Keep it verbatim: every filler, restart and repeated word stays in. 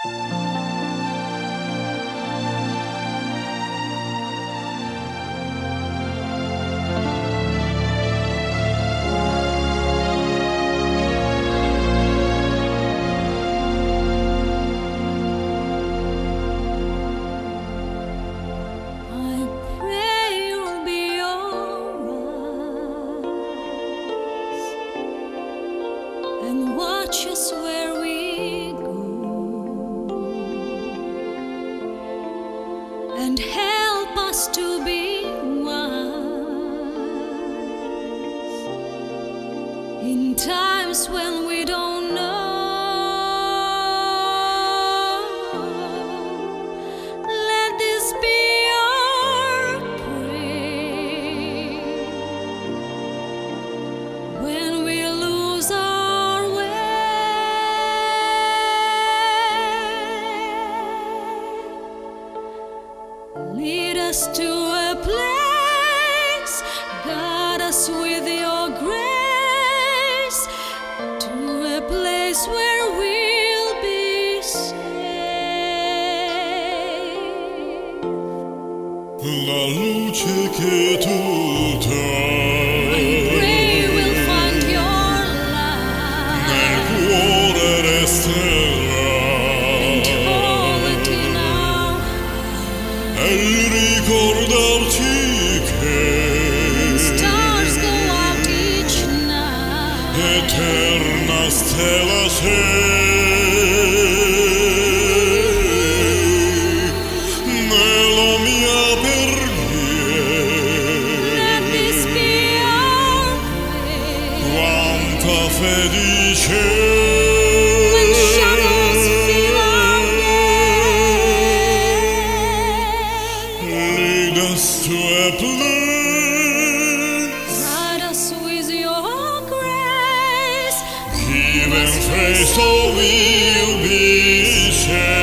And watch us where we go, and help us to be wise in times when we don't know. Let this be our prayer when we lose our lead us to a place, guide us with your grace, to a place where we'll be safe. La luce che tu dai, I pray we'll find your light nel cuore resterà, and hold it in our e ricordarci che stars go out each night. eterna stella sei nella mia preghiera. Let this be our prayer Quanta felice when shadows fill our day. lead us to a place, Guide us with your grace. even face so we'll be safe.